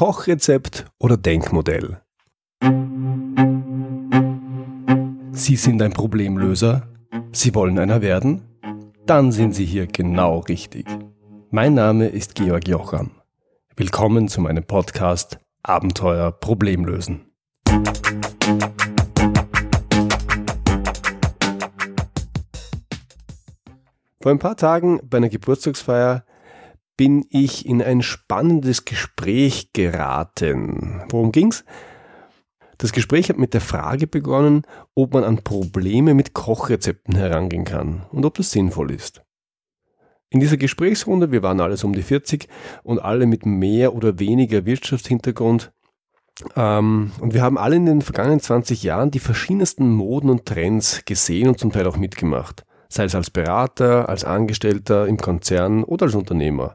Kochrezept oder Denkmodell? Sie sind ein Problemlöser? Sie wollen einer werden? Dann sind Sie hier genau richtig. Mein Name ist Georg Jocham. Willkommen zu meinem Podcast Abenteuer Problemlösen. Vor ein paar Tagen bei einer Geburtstagsfeier bin ich in ein spannendes Gespräch geraten. Worum ging's? Das Gespräch hat mit der Frage begonnen, ob man an Probleme mit Kochrezepten herangehen kann und ob das sinnvoll ist. In dieser Gesprächsrunde, wir waren alles um die 40 und alle mit mehr oder weniger Wirtschaftshintergrund, und wir haben alle in den vergangenen 20 Jahren die verschiedensten Moden und Trends gesehen und zum Teil auch mitgemacht. Sei es als Berater, als Angestellter im Konzern oder als Unternehmer.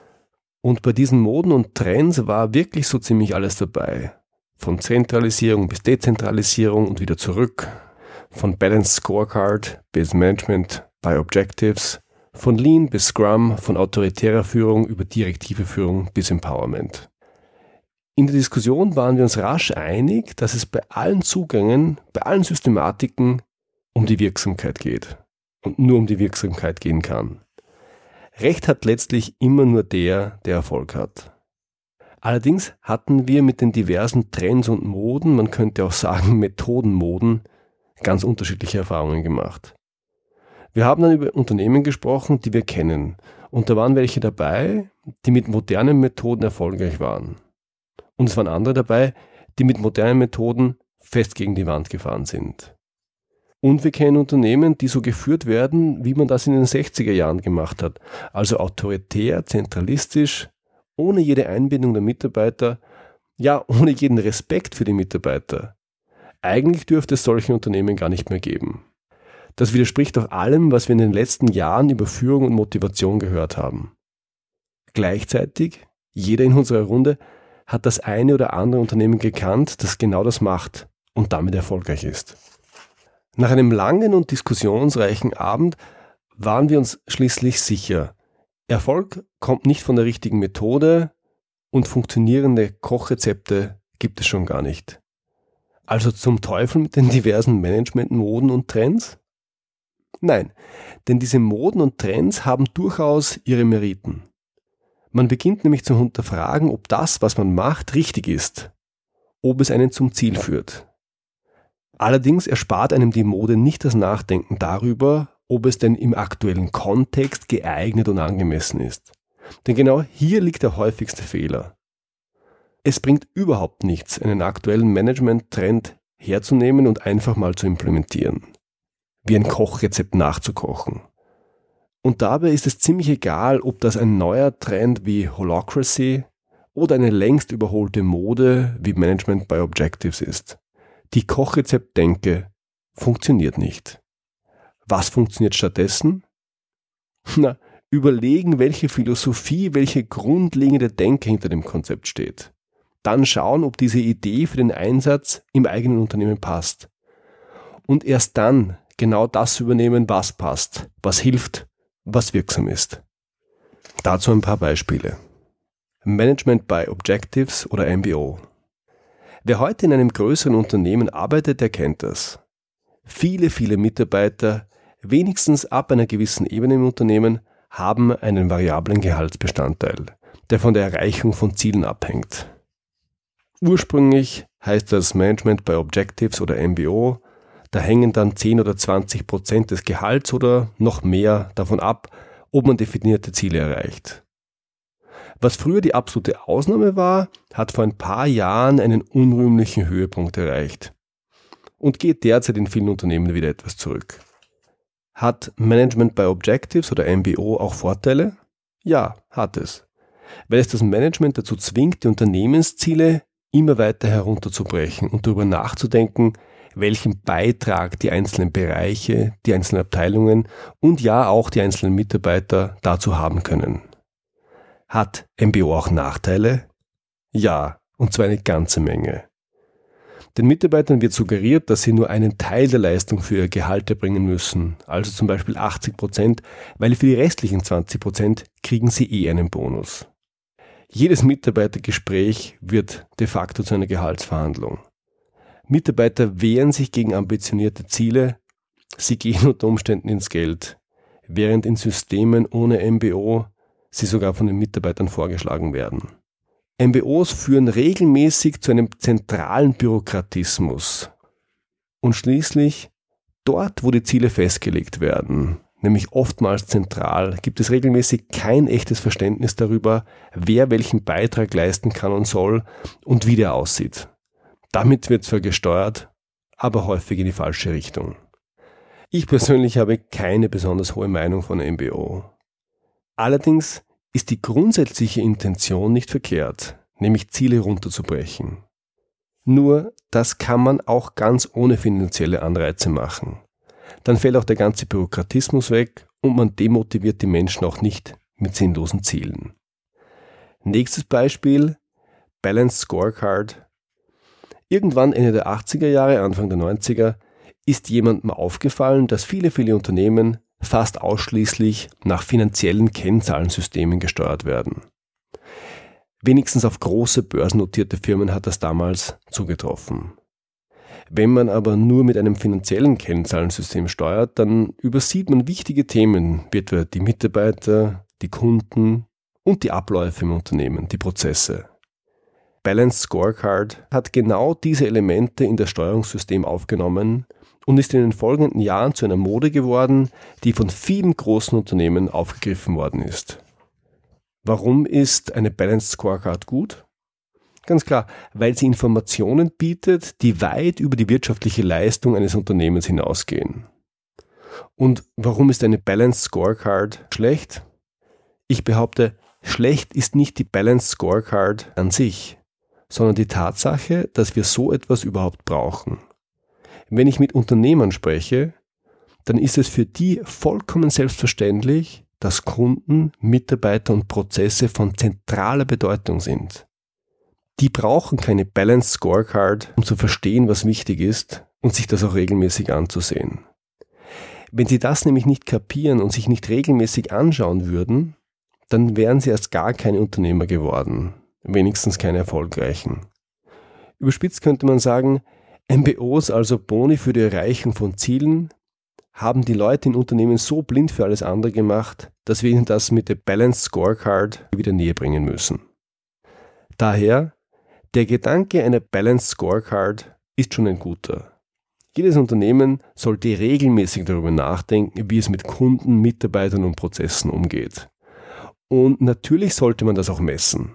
Und bei diesen Moden und Trends war wirklich so ziemlich alles dabei. Von Zentralisierung bis Dezentralisierung und wieder zurück. Von Balanced Scorecard bis Management by Objectives. Von Lean bis Scrum, von autoritärer Führung über direktive Führung bis Empowerment. In der Diskussion waren wir uns rasch einig, dass es bei allen Zugängen, bei allen Systematiken um die Wirksamkeit geht. Und nur um die Wirksamkeit gehen kann. Recht hat letztlich immer nur der Erfolg hat. Allerdings hatten wir mit den diversen Trends und Moden, man könnte auch sagen Methodenmoden, ganz unterschiedliche Erfahrungen gemacht. Wir haben dann über Unternehmen gesprochen, die wir kennen. Und da waren welche dabei, die mit modernen Methoden erfolgreich waren. Und es waren andere dabei, die mit modernen Methoden fest gegen die Wand gefahren sind. Und wir kennen Unternehmen, die so geführt werden, wie man das in den 60er Jahren gemacht hat. Also autoritär, zentralistisch, ohne jede Einbindung der Mitarbeiter, ja, ohne jeden Respekt für die Mitarbeiter. Eigentlich dürfte es solche Unternehmen gar nicht mehr geben. Das widerspricht auch allem, was wir in den letzten Jahren über Führung und Motivation gehört haben. Gleichzeitig, jeder in unserer Runde hat das eine oder andere Unternehmen gekannt, das genau das macht und damit erfolgreich ist. Nach einem langen und diskussionsreichen Abend waren wir uns schließlich sicher, Erfolg kommt nicht von der richtigen Methode und funktionierende Kochrezepte gibt es schon gar nicht. Also zum Teufel mit den diversen Managementmoden und Trends? Nein, denn diese Moden und Trends haben durchaus ihre Meriten. Man beginnt nämlich zu hinterfragen, ob das, was man macht, richtig ist, ob es einen zum Ziel führt. Allerdings erspart einem die Mode nicht das Nachdenken darüber, ob es denn im aktuellen Kontext geeignet und angemessen ist. Denn genau hier liegt der häufigste Fehler. Es bringt überhaupt nichts, einen aktuellen Management-Trend herzunehmen und einfach mal zu implementieren. Wie ein Kochrezept nachzukochen. Und dabei ist es ziemlich egal, ob das ein neuer Trend wie Holacracy oder eine längst überholte Mode wie Management by Objectives ist. Die Kochrezeptdenke funktioniert nicht. Was funktioniert stattdessen? Überlegen, welche Philosophie, welche grundlegende Denke hinter dem Konzept steht. Dann schauen, ob diese Idee für den Einsatz im eigenen Unternehmen passt. Und erst dann genau das übernehmen, was passt, was hilft, was wirksam ist. Dazu ein paar Beispiele. Management by Objectives oder MBO. Wer heute in einem größeren Unternehmen arbeitet, der kennt das. Viele Mitarbeiter, wenigstens ab einer gewissen Ebene im Unternehmen, haben einen variablen Gehaltsbestandteil, der von der Erreichung von Zielen abhängt. Ursprünglich heißt das Management by Objectives oder MBO, da hängen dann 10 oder 20% des Gehalts oder noch mehr davon ab, ob man definierte Ziele erreicht. Was früher die absolute Ausnahme war, hat vor ein paar Jahren einen unrühmlichen Höhepunkt erreicht und geht derzeit in vielen Unternehmen wieder etwas zurück. Hat Management by Objectives oder MBO auch Vorteile? Ja, hat es. Weil es das Management dazu zwingt, die Unternehmensziele immer weiter herunterzubrechen und darüber nachzudenken, welchen Beitrag die einzelnen Bereiche, die einzelnen Abteilungen und ja auch die einzelnen Mitarbeiter dazu haben können. Hat MBO auch Nachteile? Ja, und zwar eine ganze Menge. Den Mitarbeitern wird suggeriert, dass sie nur einen Teil der Leistung für ihr Gehalt erbringen müssen, also zum Beispiel 80%, weil für die restlichen 20% kriegen sie einen Bonus. Jedes Mitarbeitergespräch wird de facto zu einer Gehaltsverhandlung. Mitarbeiter wehren sich gegen ambitionierte Ziele, sie gehen unter Umständen ins Geld, während in Systemen ohne MBO sie sogar von den Mitarbeitern vorgeschlagen werden. MBOs führen regelmäßig zu einem zentralen Bürokratismus. Und schließlich, dort wo die Ziele festgelegt werden, nämlich oftmals zentral, gibt es regelmäßig kein echtes Verständnis darüber, wer welchen Beitrag leisten kann und soll und wie der aussieht. Damit wird zwar gesteuert, aber häufig in die falsche Richtung. Ich persönlich habe keine besonders hohe Meinung von MBO. Allerdings ist die grundsätzliche Intention nicht verkehrt, nämlich Ziele runterzubrechen. Nur, das kann man auch ganz ohne finanzielle Anreize machen. Dann fällt auch der ganze Bürokratismus weg und man demotiviert die Menschen auch nicht mit sinnlosen Zielen. Nächstes Beispiel, Balanced Scorecard. Irgendwann Ende der 80er Jahre, Anfang der 90er ist jemandem aufgefallen, dass viele Unternehmen fast ausschließlich nach finanziellen Kennzahlensystemen gesteuert werden. Wenigstens auf große börsennotierte Firmen hat das damals zugetroffen. Wenn man aber nur mit einem finanziellen Kennzahlensystem steuert, dann übersieht man wichtige Themen, wie etwa die Mitarbeiter, die Kunden und die Abläufe im Unternehmen, die Prozesse. Balanced Scorecard hat genau diese Elemente in das Steuerungssystem aufgenommen und ist in den folgenden Jahren zu einer Mode geworden, die von vielen großen Unternehmen aufgegriffen worden ist. Warum ist eine Balanced Scorecard gut? Ganz klar, weil sie Informationen bietet, die weit über die wirtschaftliche Leistung eines Unternehmens hinausgehen. Und warum ist eine Balanced Scorecard schlecht? Ich behaupte, schlecht ist nicht die Balanced Scorecard an sich, sondern die Tatsache, dass wir so etwas überhaupt brauchen. Wenn ich mit Unternehmern spreche, dann ist es für die vollkommen selbstverständlich, dass Kunden, Mitarbeiter und Prozesse von zentraler Bedeutung sind. Die brauchen keine Balanced Scorecard, um zu verstehen, was wichtig ist und sich das auch regelmäßig anzusehen. Wenn sie das nämlich nicht kapieren und sich nicht regelmäßig anschauen würden, dann wären sie erst gar keine Unternehmer geworden, wenigstens keine erfolgreichen. Überspitzt könnte man sagen, MBOs, also Boni für die Erreichung von Zielen, haben die Leute in Unternehmen so blind für alles andere gemacht, dass wir ihnen das mit der Balanced Scorecard wieder näher bringen müssen. Daher, der Gedanke einer Balanced Scorecard ist schon ein guter. Jedes Unternehmen sollte regelmäßig darüber nachdenken, wie es mit Kunden, Mitarbeitern und Prozessen umgeht. Und natürlich sollte man das auch messen.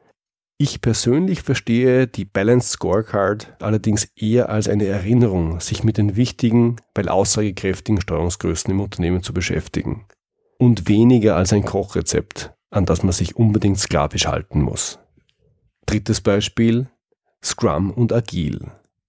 Ich persönlich verstehe die Balanced Scorecard allerdings eher als eine Erinnerung, sich mit den wichtigen, weil aussagekräftigen Steuerungsgrößen im Unternehmen zu beschäftigen. Und weniger als ein Kochrezept, an das man sich unbedingt sklavisch halten muss. Drittes Beispiel, Scrum und Agil.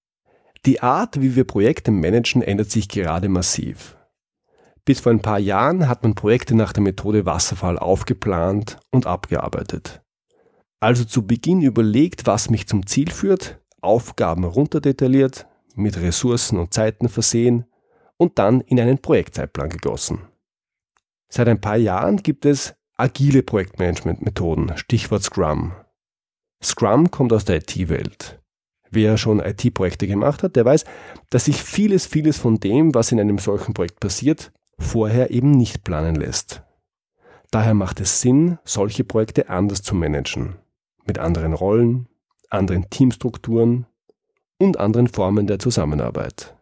Die Art, wie wir Projekte managen, ändert sich gerade massiv. Bis vor ein paar Jahren hat man Projekte nach der Methode Wasserfall aufgeplant und abgearbeitet. Also zu Beginn überlegt, was mich zum Ziel führt, Aufgaben runterdetailliert, mit Ressourcen und Zeiten versehen und dann in einen Projektzeitplan gegossen. Seit ein paar Jahren gibt es agile Projektmanagement-Methoden, Stichwort Scrum. Scrum kommt aus der IT-Welt. Wer schon IT-Projekte gemacht hat, der weiß, dass sich vieles von dem, was in einem solchen Projekt passiert, vorher eben nicht planen lässt. Daher macht es Sinn, solche Projekte anders zu managen. Mit anderen Rollen, anderen Teamstrukturen und anderen Formen der Zusammenarbeit.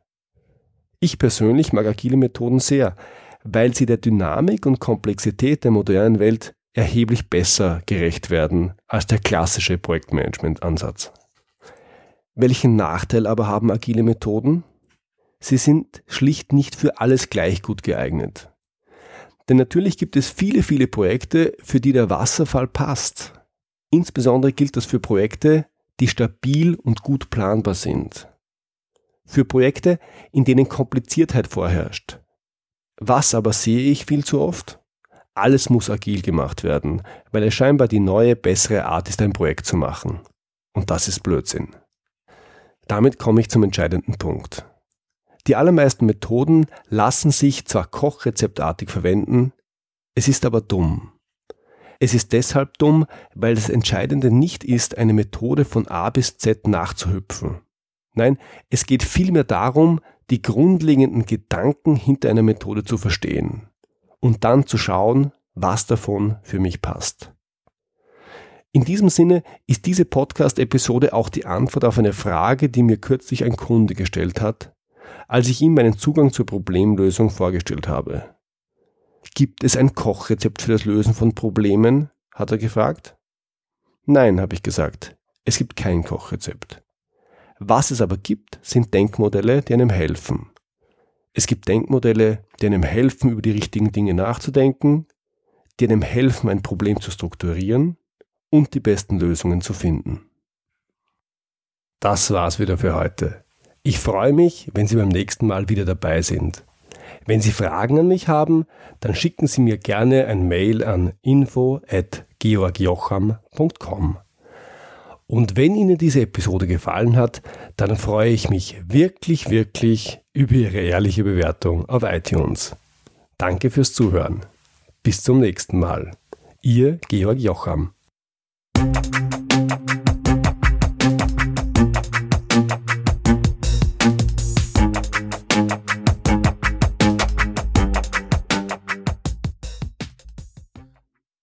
Ich persönlich mag agile Methoden sehr, weil sie der Dynamik und Komplexität der modernen Welt erheblich besser gerecht werden als der klassische Projektmanagement-Ansatz. Welchen Nachteil aber haben agile Methoden? Sie sind schlicht nicht für alles gleich gut geeignet. Denn natürlich gibt es viele Projekte, für die der Wasserfall passt. Insbesondere gilt das für Projekte, die stabil und gut planbar sind. Für Projekte, in denen Kompliziertheit vorherrscht. Was aber sehe ich viel zu oft? Alles muss agil gemacht werden, weil es scheinbar die neue, bessere Art ist, ein Projekt zu machen. Und das ist Blödsinn. Damit komme ich zum entscheidenden Punkt. Die allermeisten Methoden lassen sich zwar kochrezeptartig verwenden, es ist aber dumm. Es ist deshalb dumm, weil das Entscheidende nicht ist, eine Methode von A bis Z nachzuhüpfen. Nein, es geht vielmehr darum, die grundlegenden Gedanken hinter einer Methode zu verstehen und dann zu schauen, was davon für mich passt. In diesem Sinne ist diese Podcast-Episode auch die Antwort auf eine Frage, die mir kürzlich ein Kunde gestellt hat, als ich ihm meinen Zugang zur Problemlösung vorgestellt habe. Gibt es ein Kochrezept für das Lösen von Problemen? Hat er gefragt. Nein, habe ich gesagt, es gibt kein Kochrezept. Was es aber gibt, sind Denkmodelle, die einem helfen. Es gibt Denkmodelle, die einem helfen, über die richtigen Dinge nachzudenken, die einem helfen, ein Problem zu strukturieren und die besten Lösungen zu finden. Das war's wieder für heute. Ich freue mich, wenn Sie beim nächsten Mal wieder dabei sind. Wenn Sie Fragen an mich haben, dann schicken Sie mir gerne ein Mail an info@georgjocham.com. Und wenn Ihnen diese Episode gefallen hat, dann freue ich mich wirklich über Ihre ehrliche Bewertung auf iTunes. Danke fürs Zuhören. Bis zum nächsten Mal. Ihr Georg Jocham.